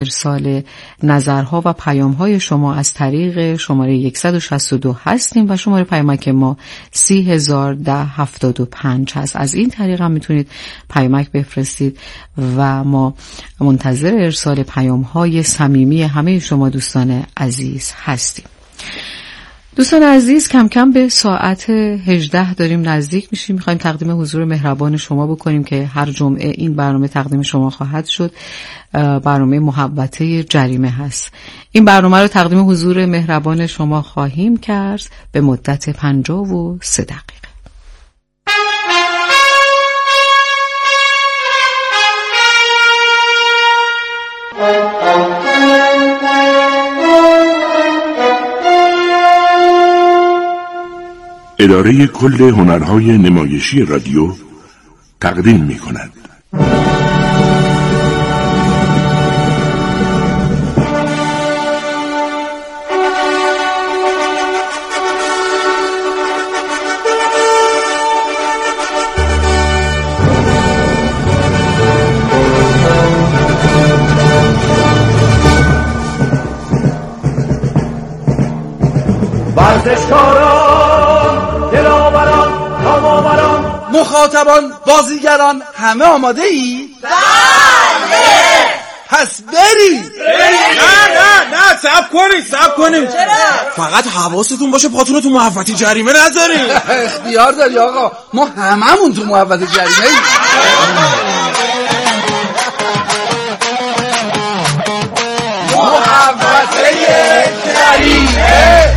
ارسال نظرها و پیام‌های شما از طریق شماره 162 هستیم و شماره پیامک ما 301075 هست. از این طریق هم میتونید پیامک بفرستید و ما منتظر ارسال پیام‌های صمیمی همه شما دوستان عزیز هستیم. دوستان عزیز، کم کم به ساعت 18 داریم نزدیک میشیم. میخوایم تقدیم حضور مهربان شما بکنیم که هر جمعه این برنامه تقدیم شما خواهد شد. برنامه محوطه جریمه هست. این برنامه رو تقدیم حضور مهربان شما خواهیم کرد به مدت 53 دقیقه. اداره کل هنرهای نمایشی رادیو تقدیم می کند. مخاطبان، بازیگران، همه آماده ای؟ بله. پس بریم. نه صبر کنیم. چرا؟ فقط حواستون باشه پاتون تو محوطه جریمه نذارین. اختیار داری آقا، ما هممون تو محوطه جریمه ایم. محوطه جریمه.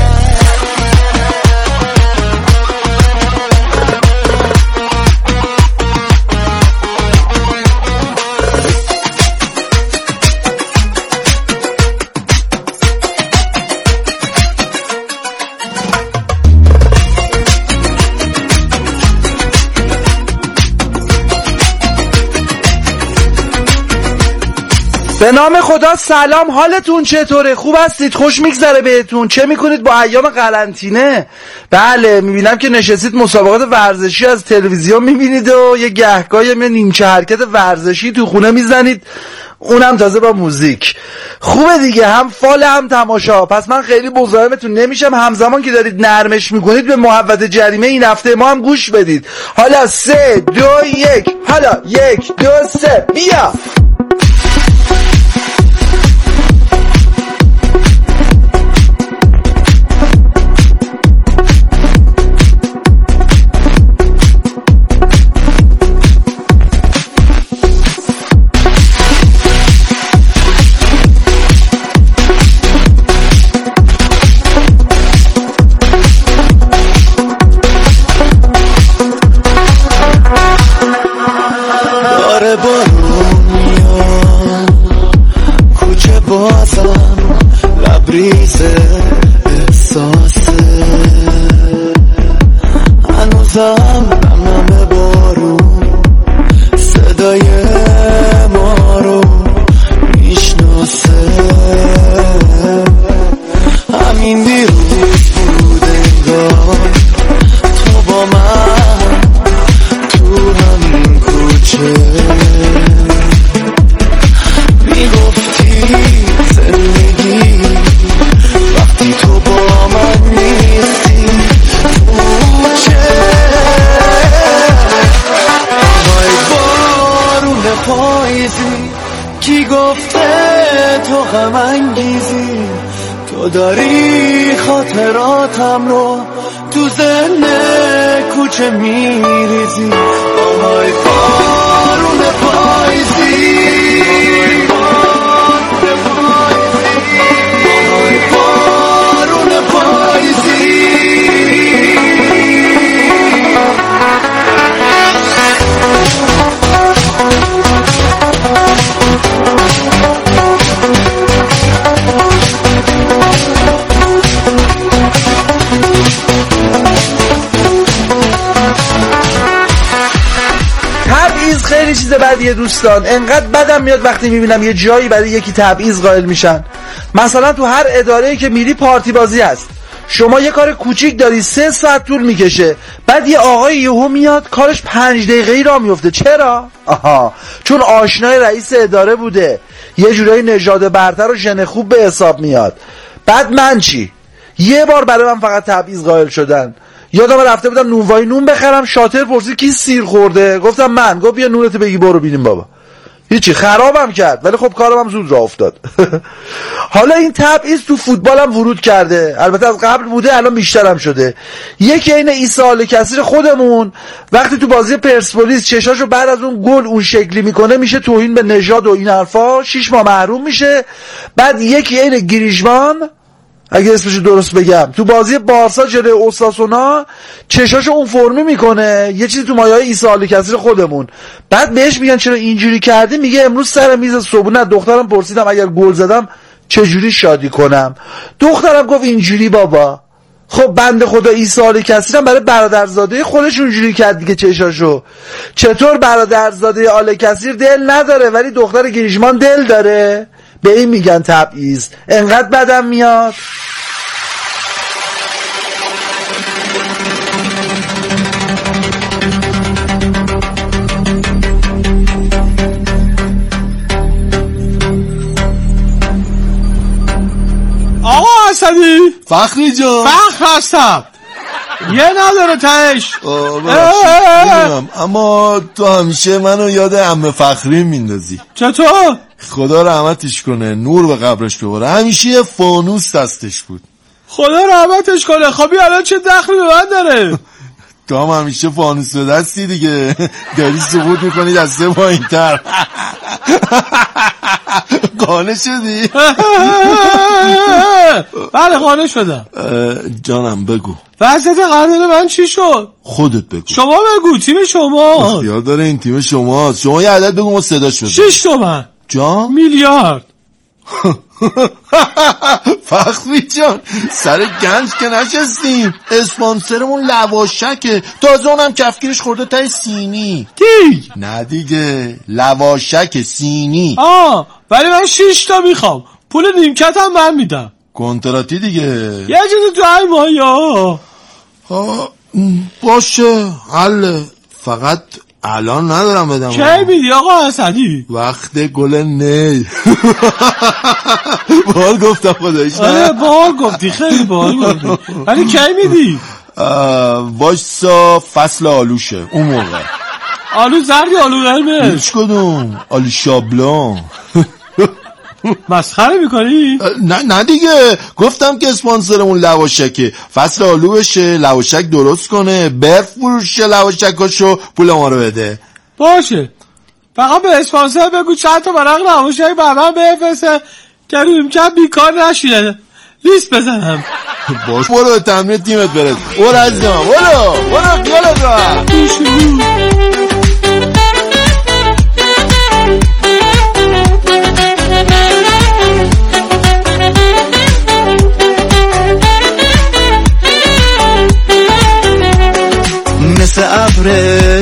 به نام خدا، سلام، حالتون چطوره؟ خوب هستید؟ خوش میگذره بهتون؟ چه میکنید با ایام قرنطینه؟ بله، میبینم که نشستید مسابقات ورزشی از تلویزیون میبینید و یه گهگاهی یه نیمچه حرکت ورزشی تو خونه میزنید، اونم تازه با موزیک. خوبه دیگه، هم فال هم تماشا. پس من خیلی مزاحمتون نمیشم. همزمان که دارید نرمش میکنید به محوطه جریمه این هفته ما هم گوش بدید. حالا 3 2 1، حالا 1 2 3 بیا. لبریزه احساسه هنوزم نم بارون صدای ما رو میشناسه. همین دیروز بود انگار تو با من تو همین کوچه میگفتی زندگی وقتی تو با من نیستی کوچه. وای بارون پاییزی کی گفته تو غم انگیزی؟ تو داری خاطراتم رو تو ذهن کوچه میریزی. وای بارون پاییزی خیلی چیز بدیه دوستان. انقدر بدم میاد وقتی میبینم یه جایی برای یکی تبعیض قائل میشن. مثلا تو هر اداره‌ای که میری پارتی بازی هست، شما یه کار کوچیک داری 3 ساعت طول میکشه، بعد یه آقای یهو میاد کارش 5 دقیقه‌ای راه میفته. چرا؟ آها، چون آشنای رئیس اداره بوده، یه جورایی نژاد برتر و ژن خوب به حساب میاد. بعد من چی؟ یه بار برای من فقط تبعیض قائل شدن. یادم رفته بودم نونوایی نون بخرم، شاطر پرسید کی سیر خورده، گفتم من. گفت بیا نونت بگی برو بینیم بابا. هیچی، خرابم کرد، ولی خب کارم هم زود راه افتاد. حالا این تبعیض تو فوتبالم ورود کرده، البته از قبل بوده، الان بیشترم شده. یکی این عیسی آل کثیر خودمون وقتی تو بازی پرسپولیس چشاشو بعد از اون گل اون شکلی میکنه، میشه توهین به نژاد و این حرفا، 6 ماه محروم میشه. بعد یکی این گریزمان، اگه اسمشو درست بگم، تو بازی بارسا جلوی اوساسونا چشاشو اون فرمی میکنه، یه چیزی تو مایه‌های عیسی آل کثیر خودمون. بعد بهش میگن چرا اینجوری کردی؟ میگه امروز سر میز صبحونه دخترم پرسیدم اگر گل زدم چجوری شادی کنم، دخترم گفت اینجوری بابا. خب بنده خدا عیسی آل کثیرم برای برادرزاده خودش اونجوری کرد دیگه چشاشو. چطور برادرزاده آل کثیر دل نداره ولی دختر گریزمان دل داره؟ به این میگن تبعیض. انقدر بدم میاد. آقا اسدی، فخری جان، فخر هستم، یه نداره تهش. میدونم، اما تو همیشه منو یاد عمه فخری میندازی. چطور؟ خدا رحمتش کنه، نور به قبرش ببره، همیشه یه فانوس دستش بود. خدا رحمتش کنه. خب الان چه دخلی به من داره؟ تو هم همیشه فانوس به دستی دیگه، داری سقوط میکنی دسته پایین‌تر. قانع شدی؟ بله قانع شدم. جانم بگو وضعیت قرارداد من چی شد؟ خودت بگو. شما بگو، تیم شما. یاد داره این تیم شماست. شما یه عدد بگو ما صداش بزنیم. 6 تومن. جان؟ میلیارد. فخری جان، سر گنج که نشستیم، اسپانسرمون لواشکه، تازه اونم کفگیرش خورده تای سینی. کی؟ نه دیگه، لواشک سینی. ولی من 6 تا میخوام، پول نیمکت هم من میدم. کنتراتی دیگه. یه چیزی تو های مایا. باشه حل، فقط الان ندارم بدم. کی میدی آقا اسدی؟ وقت گل نی. بال گفتم خدایش. آره بال گفتی، خیلی بال گفتی، ولی کی میدی؟ وایسا فصل آلوشه اون موقع. آلو زردی آلو قرمز؟ هیچ کدوم، آلو شابلان. مسخره میکنی؟ نه دیگه، گفتم که اسپانسرمون لواشکه، فصل آلو بشه، لواشک درست کنه، بفروشه لواشکاشو، پول ما رو بده. باشه، فقط به اسپانسر بگو چند تا برق لواشک بر من بفرسته که رویم کم بیکار نشینه، لیست بزنم. باش، برو به تمرین تیمت برس. برو عزیزم، برو بیالت را. مثل ابر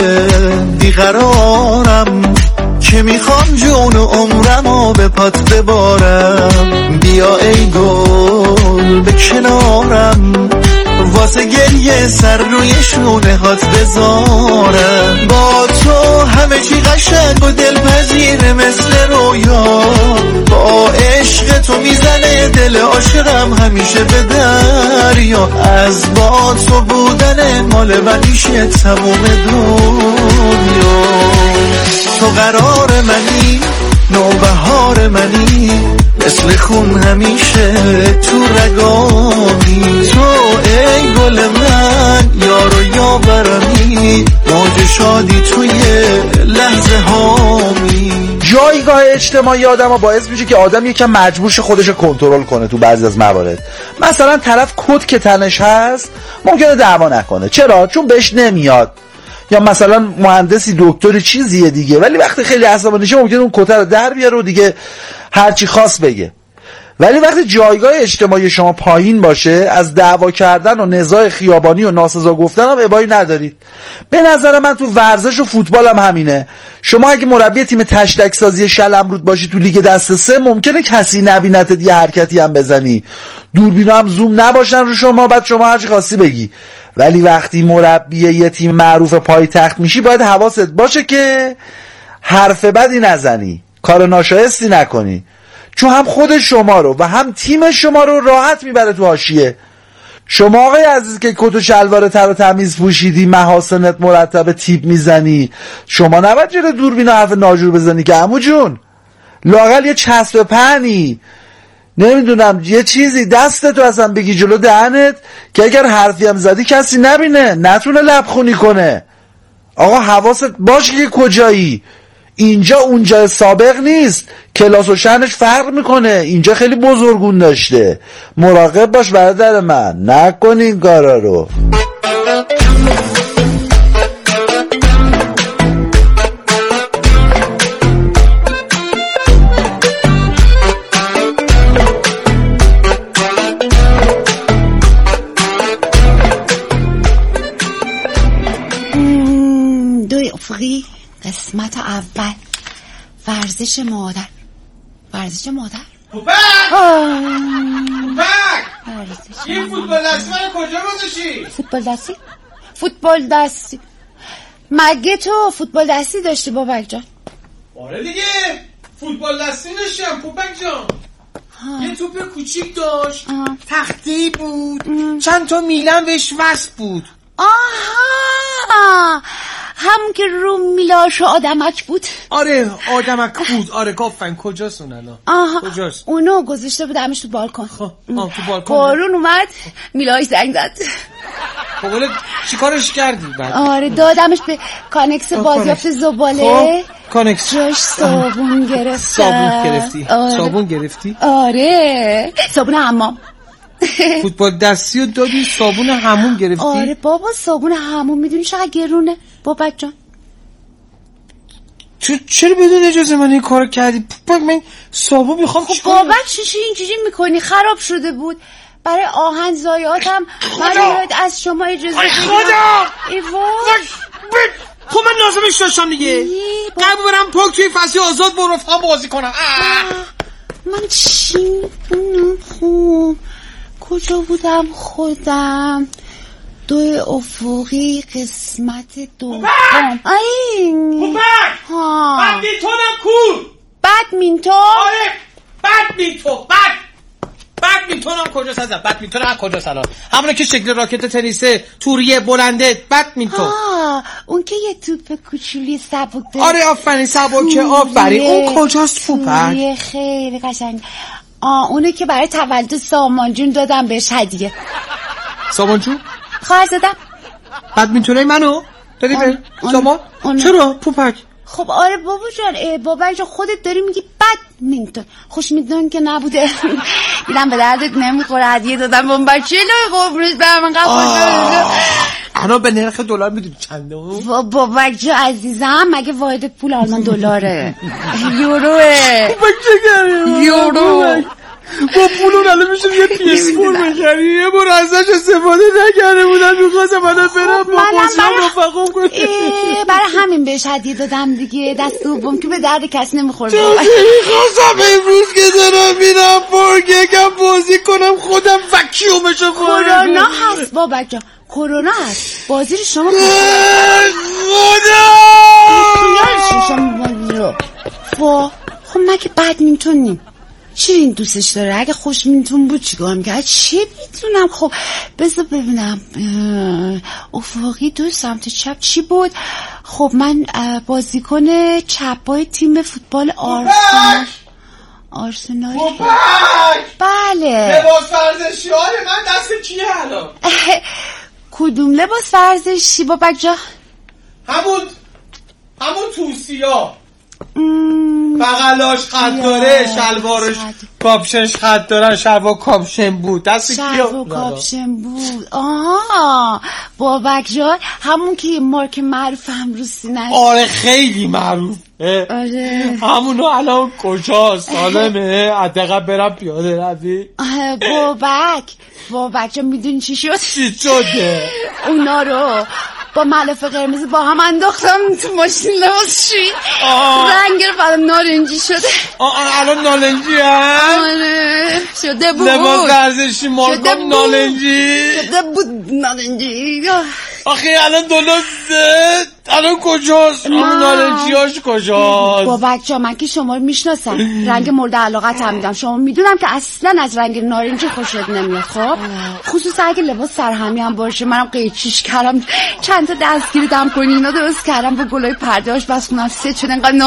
بیقرارم که میخوام جون و عمرمو به پات ببارم. بیا ای گل به کنارم، واسه گریه سر روی شونه هات بذارم. با تو همه چی قشنگ و دلپذیره مثل رویا، با عشق تو میزنه دل عاشقم همیشه به دریا. از با تو بودن مال منیشه تموم دنیا. تو قرار منی، نوبهار منی، مثل خون همیشه تو رگانی. تو ای گل من، یار و یاورمی، موج شادی توی لحظه هامی. جایگاه اجتماعی آدم ها باعث میشه که آدم یکم مجبور شه خودش رو کنترل کنه تو بعضی از موارد. مثلا طرف کت که تنش هست ممکنه دعوا نکنه. چرا؟ چون بهش نمیاد. یا مثلا مهندسی دکتری چیزیه دیگه، ولی وقتی خیلی عصبانی شه ممکنه اون کت رو در بیاره و دیگه هرچی خواست بگه. ولی وقتی جایگاه اجتماعی شما پایین باشه، از دعوا کردن و نزاع خیابانی و ناسزا گفتن هم ابایی ندارید. به نظر من تو ورزش و فوتبال هم همینه. شما اگه مربی تیم تشتک سازی شلمرود باشی تو لیگ دسته 3 ممکنه کسی نبینتت یه حرکتی هم بزنی، دوربینا هم زوم نباشن رو شما، بعد شما هرچی خواستی بگی. ولی وقتی مربی یه تیم معروف پایتخت میشی باید حواست باشه که حرف بدی نزنی، کار ناشایستی نکنی، چون هم خود شما رو و هم تیم شما رو راحت میبره تو حاشیه. شما آقای عزیز که کت و شلوار تر و تمیز پوشیدی، محاسنت مرتب تیپ میزنی، شما نباید جلوی دوربین حرف ناجور بزنی که عمو جون. لااقل یه چسب پهنی، نمیدونم یه چیزی دستتو اصلا بگی جلو دهنت که اگر حرفی هم زدی کسی نبینه، نتونه لبخونی کنه. آقا حواست باشه که کجایی. اینجا اونجا سابق نیست، کلاس و شأنش فرق میکنه. اینجا خیلی بزرگون داشته. مراقب باش برادر من، نکن این کارا رو. دوی افقی قسمت اول. ورزش مادر. ورزش مادر؟ پوپک! این فوتبال دستی من کجا گذاشتی؟ فوتبال دستی؟ فوتبال دستی مگه تو فوتبال دستی داشتی بابک جان؟ آره دیگه فوتبال دستی داشتم پوپک جان. یه توپ کوچیک داشت، تخته‌ای بود، چند تا میلم بهش وصل بود. آها، همون که رو میلاش آدمک بود. آره آدمک بود. آره گفتن کجاست اون الان؟ آها کجاست؟ اونو گذاشته بودمش تو بالکن. خب تو بالکن بارون اومد میلاش زنگ زد. خب چیکارش کردی بعد؟ آره دادمش به کانکس بازیافت زباله. خب کانکس جاش صابون گرفتم. صابون گرفتی؟ آره. صابون گرفتی؟ آره صابون حمام. فوتبال دستی رو دادی صابون حموم گرفتی؟ آره بابا صابون حموم میدونی چقدر گرونه بابک جان؟ چرا بدون اجازه من این کار کردی؟ پوپک من صابون میخوام. خب بابک چی اینجوری میکنی؟ خراب شده بود. برای آهن زایاتم من از شما اجازه بگیرم. خدا ای وای خب من لازمش داشتم دیگه. قبل برم پاک توی فصل آزاد با رفقام بازی کنم. من چی میکنم؟ خوب کجا بودم خودم؟ دوی افقی قسمت دوم. این پوپک بدمینتونم کو؟ بدمینتون؟ آره بدمینتونم کجاست ازم؟ بدمینتونم کجاست الان؟ همونه که شکل راکت تنیسه، توریه بلنده، بدمینتون. اون که یه توپ کوچولی سبک داره. آره آفرین سبکه آفرین. اون کجاست پوپک؟ خیلی قشنگ. اونه که برای تولد سامان جون دادم بهش هدیه. سامان جون؟ خواهر زدم. بدمینتونه منو؟ داری به سامان؟ چرا پوپک؟ خب آره بابا جان، بابا جان خودت داری میگی بدمینتون، خوش میدون که نبوده. دیدم به دردت نمیخوره هدیه دادم به بچه لای قبرس به من قبول. الان به نرخ دلار میدونی چنده؟ بابا جان عزیزم مگه واحد پول آلمان دلاره؟ یوروه. یورو. با پولون الان میشه یه PS4 بخری. یه بار ازش استفاده نکرده بودم میخواستم الان برم با بازیام رفقام کنم. برای همین بهش هدیه دادم دیگه. دست دوم که به درد کسی نمیخوره. میخواستم امروز که دارم میرم پارک یکم بازی کنم خودم وکیومشو خورم. کرونا هست بابا جان، کرونا هست. بازی رو شما خدا خب مگه بدمینتونیم؟ شیرین دوستش داره. اگه خوشمینتون بود چیکار میکرد؟ چه میتونم. خب بذار ببینم. افقی دو سمت چپ چی بود؟ خب من بازیکن چپای تیم فوتبال آرسنال. بله لباس ورزشی های من دست کیه الان؟ کدوم لباس ورزشی بابک جا؟ همون توسیا بغلاش خط داره، شلوارش کاپشنش خط داره، شلوار کاپشن بود. دست شلوار کاپشن بود. بابک جان همون که مارک معروف هم رو سینه. آره خیلی معروف. آره همونو الان کجا سالمه؟ حداقل برم پیاده روی. بابک جا میدونی چی شد؟ چی شده؟ اونا رو با ملافه قرمز با هم انداختم تو ماشین لباسشویی، رنگ رو نارنجی شده. الان نارنجی هست؟ آره شده بود. لباس ورزشی مارکام نارنجی شده بود نارنجی. آخه الان درسته؟ الان کجاست؟ اون نارنجیاش کجاست؟ بابک جا من که شما رو میشناسم، رنگ مورد علاقت هم میدم. شما میدونم که اصلا از رنگ نارنجی خوشت نمیاد. خب خصوصا اگه لباس سرهمی هم باشه. منم قیچیش کردم، چند تا دستگیری دم کنی اینا درست کردم با گلای پرداش بس خونم ست شده. انقدر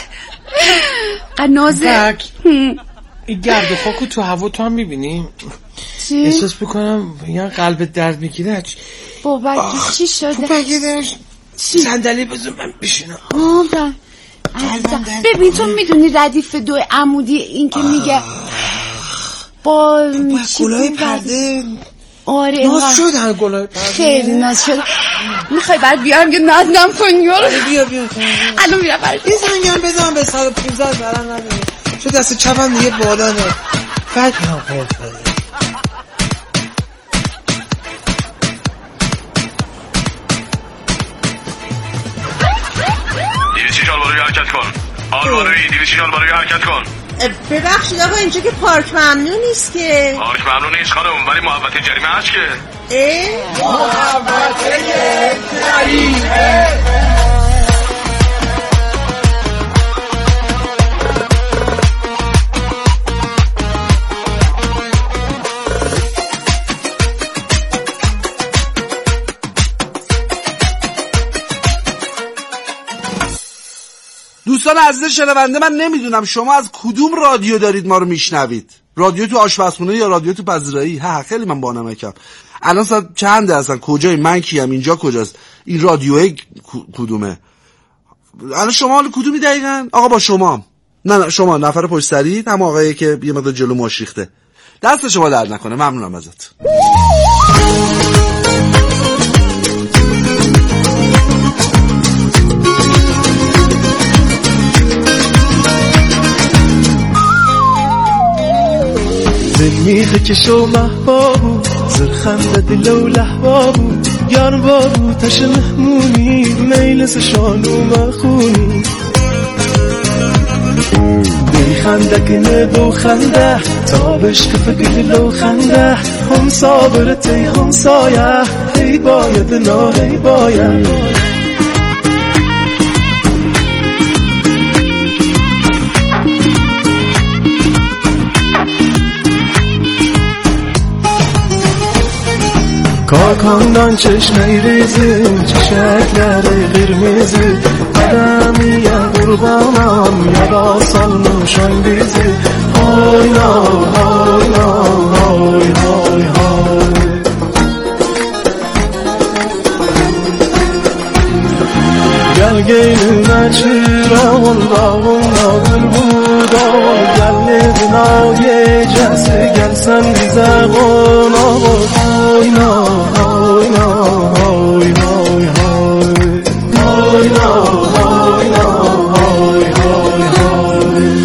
نازه این گرد و خاکو تو هوا تو هم میبینی؟ چی؟ احساس بکنم یه قلب درد میگیره. بابک چی شده؟ تو بگیرش صندلی بذار من بشینم. ببین تو میدونی ردیف 2 عمودی این که میگه با گلای پرده. آره ناز شدن گلای پرده، خیلی ناز شد. میخوای بعد بیارم که نازم کنی؟ بیا الان میرم برد بزن به 115 برم نمیره شد. دست چپم دیگه بالا نه بعد میام قرد دیویسیال برای حرکت کن. ببخشید آقا اینجا که پارک ممنوع نیست که. پارک ممنوع نیست خانم، ولی محوطه جریمه هست که. محوطه جریمه. دوستان عزیز شنونده، من نمیدونم شما از کدوم رادیو دارید ما رو میشنوید. رادیو تو آشپزخونه یا رادیو تو پذیرایی؟ خیلی من بانمکم. الان ساعت چنده هستن؟ کجای؟ من کیم؟ اینجا کجاست؟ این رادیوه کدومه؟ الان شما حالا کدومی دقیقاً؟ آقا با شما. نه شما نفر پشت سرید، هم آقایی که یه مقدار جلو ماش ریخته. دست شما درد نکنه، ممنونم ازت. دل میخه که شو محبابو زرخنده دل و لحبابو یار بابو تش مهمونی میلس شانو مخونی دل خنده که نبو خنده تابش که فکر لو خنده هم صابرتی هم سایه هی باید نا هی باید کاکاندان چشمه ریزی چشکلر قرمزی قدمی یا قربانم یا داستان نوشان بیزی های نا های نا های های های گل گیل نچیران راون نادل بودان گل ندنای جسه گل سندیزه قناغ های نا های نا های های های های نا های نا های های های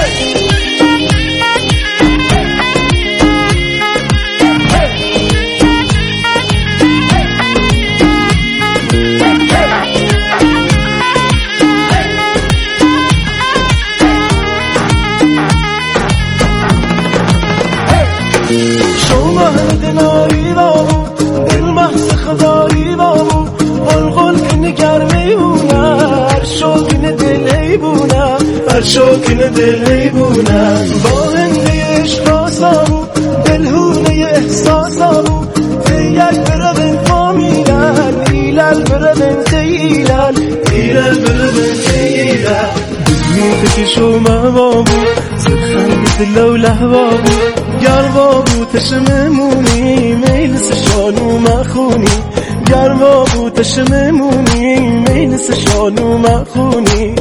شوکن دلی بونم با هنده اشقاسامو دلهونه احساسامو تیل بره بین فامیلن ایلل بره بین تیلل ایلل بره بین تیلل دلیت که شما بابو زرخند دلو لحبابو گر بابو تشممونی میلس شانو مخونی گر بابو تشممونی میلس شانو مخونی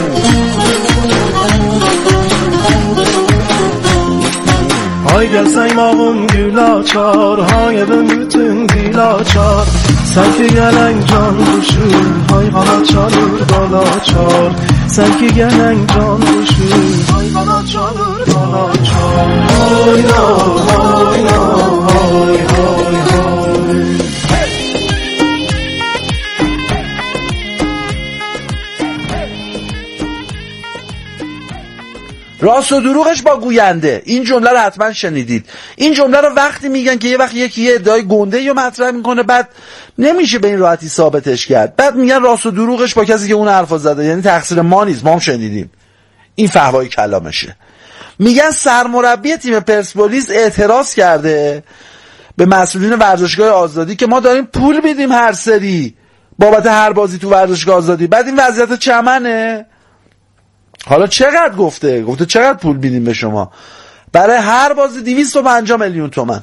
های گل سنگ Parmağım gül açar Hayırın bütün dil açar Sanki gelen can kuşu Hayvana çalır dal açar Sanki gelen can kuşu Hayvana çalır dal açar Hayna hayna hay hay hay راست و دروغش با گوینده. این جمله رو حتما شنیدید. این جمله رو وقتی میگن که یه وقت یکی یه ادعای گنده یا مطرح میکنه بعد نمیشه به این راحتی ثابتش کرد. بعد میگن راست و دروغش با کسی که اون حرفا زده، یعنی تقصیر ما نیست، ما هم شنیدیم. این فحوای کلامشه. میگن سرمربی تیم پرسپولیس اعتراض کرده به مسئولین ورزشگاه آزادی که ما داریم پول میدیم هر سری بابت هر بازی تو ورزشگاه آزادی، بعد این وضعیت چمنه. حالا چقدر گفته چقدر پول میدیم به شما؟ برای هر بازی 250 میلیون تومان.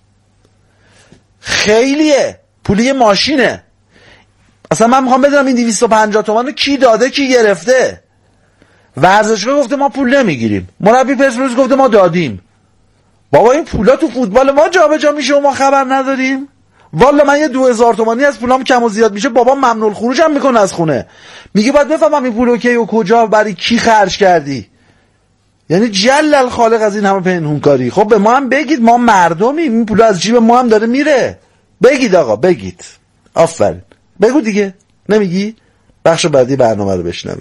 خیلیه، پولی ماشینه. اصلا من میخوام بدونم این 250 تومان رو کی داده کی گرفته؟ ورزشگاه گفته ما پول نمیگیریم، مربی پرسپولیس گفته ما دادیم. بابا این پولا تو فوتبال ما جابجا میشه و ما خبر نداریم؟ والا من یه 2000 تومانی از پولام کم و زیاد میشه بابا ممنوع الخروج هم میکنه از خونه، میگه باید بفهمم این پولو کی و کجا برای کی خرج کردی. یعنی جل الخالق از این همه پنهونکاری. خب به ما هم بگید، ما مردمیم، این پول از جیب ما هم داره میره. بگید آقا، بگید. آفرین، بگو دیگه. نمیگی؟ بخش بعدی برنامه رو بشنویم.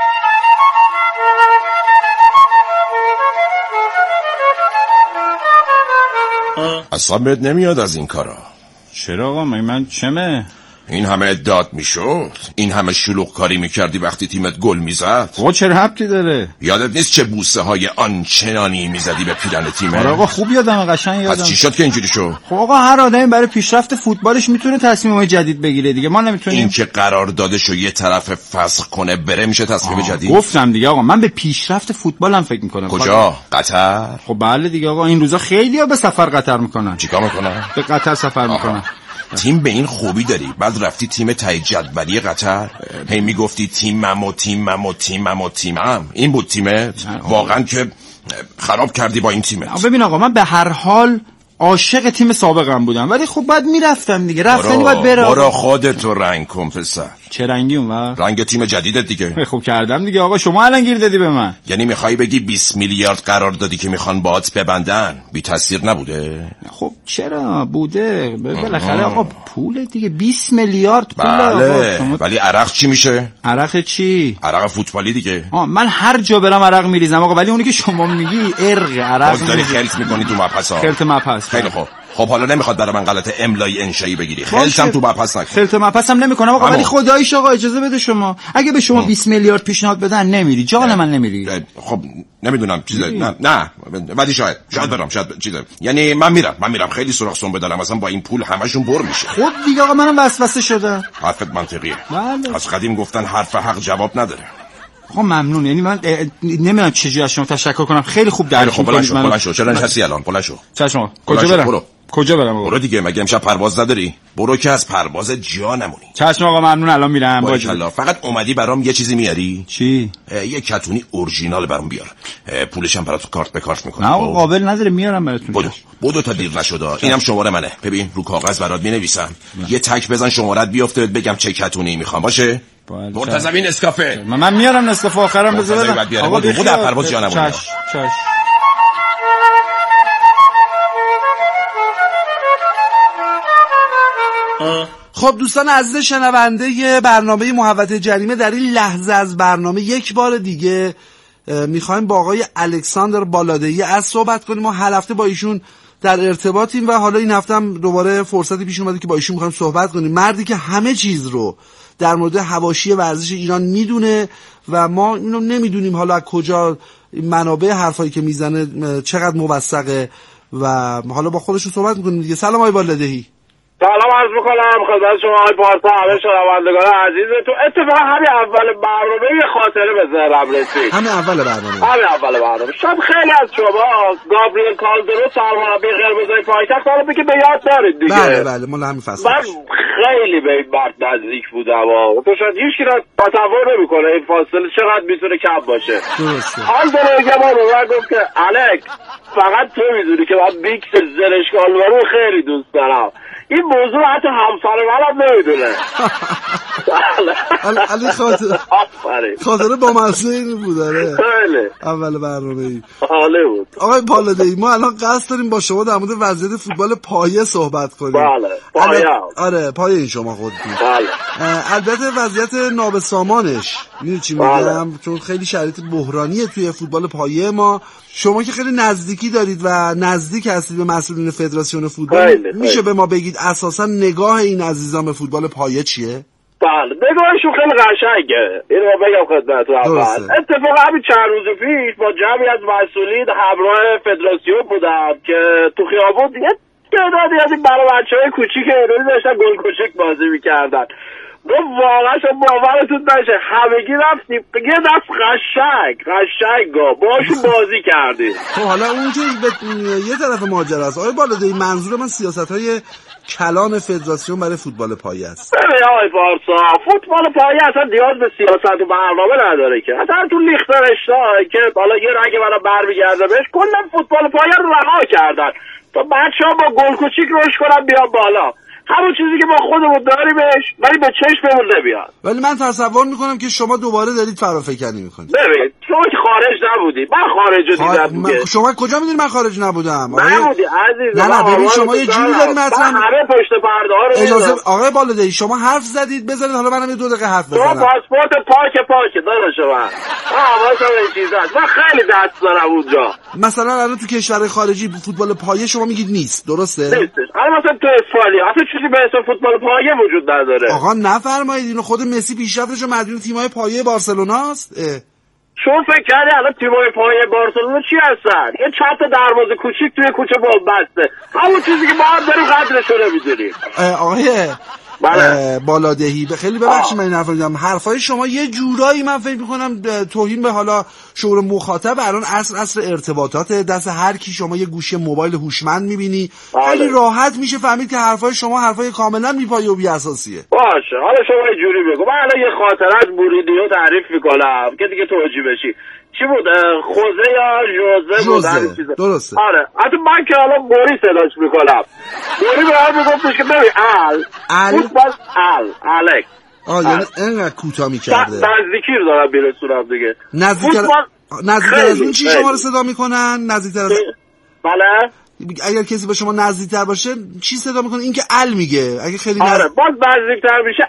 اصلا بهت نمیاد از این کارا. چرا آقا؟ من چمه؟ این همه ادعات میشد، این همه شلوغ کاری میکردی وقتی تیمت گل میزد. آقا چه ربطی داره؟ یادت نیست چه بوسه های آنچنانی میزدی به پیرن تیمت؟ آره آقا خوب یادمه، قشنگ یادم. پس چی شد که اینجوری شد؟ خب آقا هر آدمی برای پیشرفت فوتبالش میتونه تصمیمای جدید بگیره دیگه، ما نمیتونیم. این که قراردادشو یه طرف فسخ کنه بره میشه تصمیم جدید؟ گفتم دیگه آقا، من به پیشرفت فوتبالم فکر میکنم. کجا؟ قطر؟ خب بله دیگه آقا، این روزا خیلی‌ها به سفر قطر میکنن. چیکار میکنن؟ به قطر سفر میکنن. تیم به این خوبی داری، بعد رفتی تیم ته جدولی قطر، هی میگفتی تیمم. این بود تیمت؟ واقعا که خراب کردی با این تیمت. ببین آقا، من به هر حال عاشق تیم سابقم بودم، ولی خب بعد میرفتم دیگه، رفتنی باید بره. برو خودتو رنگ کن پسر. چه رنگی اونور؟ رنگ تیم جدیدت دیگه. خوب کردم دیگه آقا، شما الان گیر دادی به من. یعنی میخوای بگی 20 میلیارد قرار دادی که میخوان باهات ببندن، بی تاثیر نبوده؟ خب چرا بوده، بالاخره آقا پول دیگه، 20 میلیارد پول. بله شما... ولی عرق چی میشه؟ عرق چی؟ عرق فوتبالی دیگه. من هر جا برم عرق میریزم آقا، ولی اونی که شما میگی عرق باز داری خلط میکنی تو مبحثا. خلط مبحث. خیلی خوب. خب حالا نمیخواد برای من غلط املایی انشایی بگیری، خلطم تو مبحث نکن. خلط مبحثم نمیکنم آقا، ولی خداییش آقا اجازه بده شما، اگه به شما 20 میلیارد پیشنهاد بدن نمیری، جان من نمیری. خب نمیدونم چیزه. نه ولی شاید برم، شاید چیزه. یعنی من میرم خیلی سوراخ سون بدارم، مثلا با این پول همشون بر میشه. خب دیگه آقا منم وسوسه شدم. حرفت منطقیه. بله. از قدیم گفتن حرف حق جواب نداره. خب ممنون، یعنی من نمیدونم چجوری از شما تشکر کنم، خیلی خوب درک می‌کنید. خب بلند شو. چرا نشستی الان؟ بلند شو. چشم. کجا برم؟ برو دیگه، مگه امشب پرواز نداری؟ برو که از پرواز جا نمونی. چشم آقا، ممنون، الان میرم. باشه. فقط اومدی برام یه چیزی میاری؟ چی؟ یه کتونی اورجینال برام بیار. پولش هم برات کارت به کارت میکنم. نه آقا قابل نداره، میارم براتون. بدو تا دیر نشده. اینم شماره منه. ببین رو کاغذ برات مینویسم. یه تک بزن شماره‌ات بیفته، بگم چه کتونی میخوام. باشه؟ مرتضوی نسکافه. من میارم نسکافه آخرام بذار. آقا خود از پرواز جا نمونی. چش. خب دوستان عزیز شنونده برنامه محوطه جریمه، در این لحظه از برنامه یک بار دیگه میخوایم با آقای الکساندر بالادهی از صحبت کنیم. ما هر هفته با ایشون در ارتباطیم و حالا این هفته هم دوباره فرصتی پیش اومده که با ایشون میخوایم صحبت کنیم. مردی که همه چیز رو در مورد حواشی ورزش ایران میدونه و ما اینو نمیدونیم حالا از کجا منابع حرفایی که میزنه چقدر موثقه و حالا با خودشون صحبت میکنیم دیگه. سلام آقای بالادهی. سلام عرض میکنم خدمت شما آقای پارسا، همه شنوندگان عزیز. تو اتفاقا همین اول برنامه یه خاطره به ذهنم رسید. همین اول برنامه شاید خیلی از شما گابریل کالدرو سرمربی قرمزای پایتخت رو بگید به یاد دارید دیگه. بله ما همین فصل. من خیلی به این مرد نزدیک بودم تو شاید هیچ را تصور نمیکنه این فاصله چقدر میتونه کم باشه. حال داره بگم من گفت که الکس فقط تو میدونی که من بیکس زرشکال رو خیلی دوست دارم. این موضوع حتی همسر منم نمیدونه. علی خاطره با مزه این بود. اول برنامه ای حاله بود. آقای پالادهی ما الان قصد داریم با شما در مورد وضعیت فوتبال پایه صحبت کنیم. بله پایه. آره پایه این شما خودتون. بله. البته وضعیت نابسامانش میدونی چی میگم، چون خیلی شرایط بحرانیه توی فوتبال پایه ما. شما که خیلی نزدیکی دارید و نزدیک هستید به مسئولین فدراسیون فوتبال، میشه به ما بگید اساسا نگاه این عزیزان به فودبال پایه چیه؟ بله نگاهشون خیلی قشنگه. اینو بگم خدمتتون. اول اتفاقا همین چند روز پیش با جمعی از مسئولین همراه فدراسیون بودم که تو خیابون دیگه تعدادی از این برای بچه‌های کوچیک ایرانی داشتن گل کوچیک بازی می‌کردن. ما واقعا شما باورتون نشه همگی رفتیم یه دست قشنگ باشون بازی کردیم. خب حالا اون که یه طرف ماجرا است. آقای بالادهی منظور من سیاست‌های کلان فدراسیون برای فوتبال پایه است. ببین آقای پارسا فوتبال پایه اصلا نیاز به سیاست و برنامه نداره که. اصلا تو لیخترشتای که حالا یه رنگ برای برمیگرده بهش کلا فوتبال پایه رو رها کردن تا بچه‌ها با گل کوچیک روش کنن بیان بالا. همون چیزی که ما خودمون داریمش ولی به چشممون نمیاد. ولی من تصور میکنم که شما دوباره دارید فرافکنی میکنید. ببین شما که خارج نبودی، من خارج رو دیدم. شما کجا میدونی من خارج نبودم؟ نبودی عزیز. نه ببین شما یه جوری دارید مثلا همه پشت پرده ها رو اجازه آقای بالادهی شما حرف زدید بذارید حالا منم یه 2 دقیقه حرف بزنم. شما پاسپورت پاک داداش من. واسه این چیزا من خیلی دست دارم اونجا. مثلا الان تو کشورهای خارجی فوتبال پایه شما میگید نیست، درسته؟ نیستش. الان مثلا تو اسپانیا اصلا چیزی به اسم فوتبال پایه وجود نداره. آقا نفرمایید اینو. خود مسی پیشرفتش مدیون تیم‌های پایه بارسلوناست. شما فکر کردی الان تیم‌های پایه بارسلونا چی هستن؟ یه چند تا دروازه کوچیک توی کوچه بنبسته. همون چیزی که ما هم داریم قدرش رو نمی‌دونیم. آقای بالادهی خیلی ببخشید من این حرفو میگم. حرفای شما یه جورایی من فکر می‌کنم توهین به حالا شعور مخاطب. الان عصر ارتباطات دست هر کی شما یه گوشی موبایل هوشمند می‌بینی خیلی راحت میشه فهمید که حرفای شما حرفای کاملا بی‌پایه و بی‌اساسیه. باشه حالا شما یه جوری بگو. من الان یه خاطره از موریدیو تعریف می‌کنم که دیگه توجیه بشی. چی بود؟ خوزه یا جوزه بود؟ درسته. آره حتی من که الان موری صداش میکنم. موری به هم میگفتش که ببین الکس یعنی اینقدر کوتاه میکرده. نزدیکی رو دارم میرسونم دیگه. نزدیکتر از اون چی شما رو صدا میکنن؟ نزدیکتر از بله اگر کسی به شما نزدیکتر باشه چی صدا میکنه؟ این که میگه اگه خیلی آره باز نزدیکتر میشه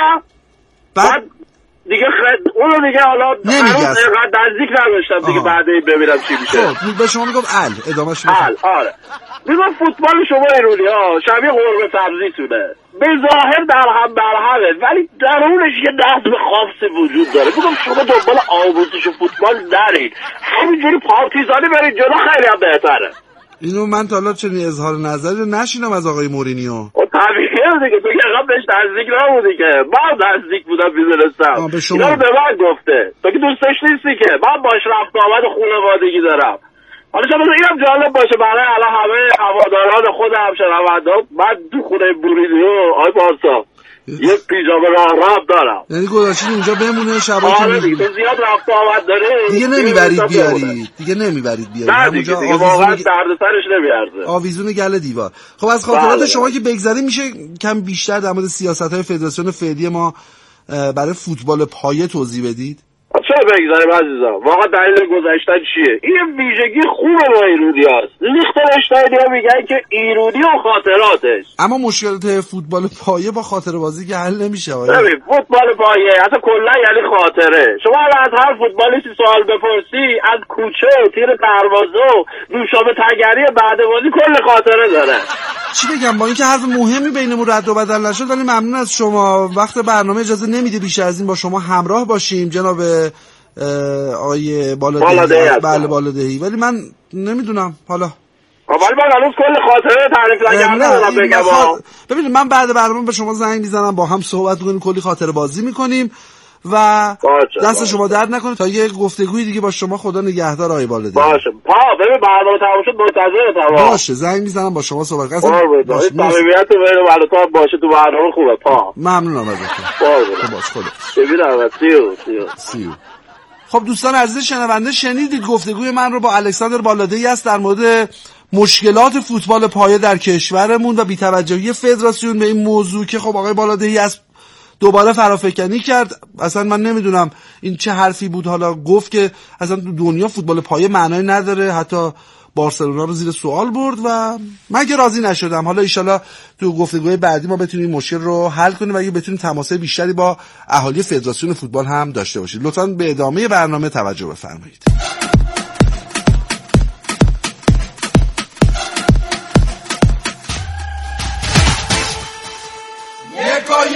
بعد دیگه اونو دیگه حالا نمیگه نزدیک نداشتم دیگه بعدی ببینم چی میشه. خب به شما میگم ادامهش آره میگم فوتبال شما ایرانی ها شبیه قرمه سبزی تونه. به ظاهر در هم برهمه ولی درونش یه نظم خاصی وجود داره. میگم شما دنبال آموزش فوتبال نرید، همینجوری پارتیزانی برید جلو خیلی هم بهتره. اینو من تا حالا چنین اظهار نظری نشینم از آقای مورینیو. طبیعیه دیگه تو که قبل بهش نزدیک نبودی که. من نزدیک بودم میدونستم. اینا رو به من گفته تو که دوستش نیستی که. من باش رفت آمد خانوادگی دارم. حالا شما اینم جالب باشه برای الان همه هواداران خودم شنونده‌ها من تو خونه موریدیو آی پارسا یه پیژامه راه دارم. یعنی گذاشتید اونجا بمونه شبا آره دیگه تو زیاد رفت آمد داره دیگه نمیبرید بیارید همونجا واقعا دردسرش نمیارزه. آویزون گله دیوار. خب از خاطرات شما که بگذریم میشه کم بیشتر در مورد سیاست‌های فدراسیون فعلی ما برای فوتبال پایه توضیح بدید؟ چرا بگذاریم عزیزم؟ واقعا دلیل گذاشتن چیه؟ این ویژگی خوبه با ایرونی هست. لیخترشتاینی ها میگن که ایرونی و خاطراتش. اما مشکلات فوتبال پایه با خاطره بازی که حل نمیشه. ببین فوتبال پایه اصلا کلا یعنی خاطره. شما از هر فوتبالیستی سوال بپرسی از کوچه و تیر دروازه و نوشابه تگری بعد بازی کل خاطره داره. چی بگم با اینکه حرف مهمی بینمون رد و بدل نشد ولی ممنون از شما. وقت برنامه اجازه نمیده بیشتر از این با شما همراه باشیم جناب آقای بالادهی. بله بالادهی. ولی من نمیدونم حالا ولی من هنوز کل خاطره تعریف نکردم بگم. ببینید من بعد برنامه به شما زنگ میزنم با هم صحبت کنیم کلی خاطره بازی میکنیم و دست شما درد نکنه تا یه گفتگوی دیگه با شما. خدا نگهدار آقای بالادهی. باشه ببین برنامه تموم شد منتظرتم. باشه زنگ میزنم با شما صحبت کنم. باشه صمیمیت بین بالاتر باشه تو برنامه خوبه. ممنونم ازتون. باشه خدا ببینم سیو. خب دوستان عزیز شنونده شنیدید گفتگوی من رو با الکساندر بالادهی است در مورد مشکلات فوتبال پایه در کشورمون و بی‌توجهی فدراسیون به این موضوع که خب آقای بالادهی از دوباره فرافکنی کرد. اصلا من نمیدونم این چه حرفی بود. حالا گفت که اصلا دنیا فوتبال پایه معنی نداره، حتی بارسلونا رو زیر سوال برد و من که راضی نشدم. حالا ایشالا تو گفتگوهای بعدی ما بتونیم این مشکل رو حل کنیم و اگه بتونیم تماسای بیشتری با اهالی فدراسیون فوتبال هم داشته باشید. لطفاً به ادامه برنامه توجه بفرمایید.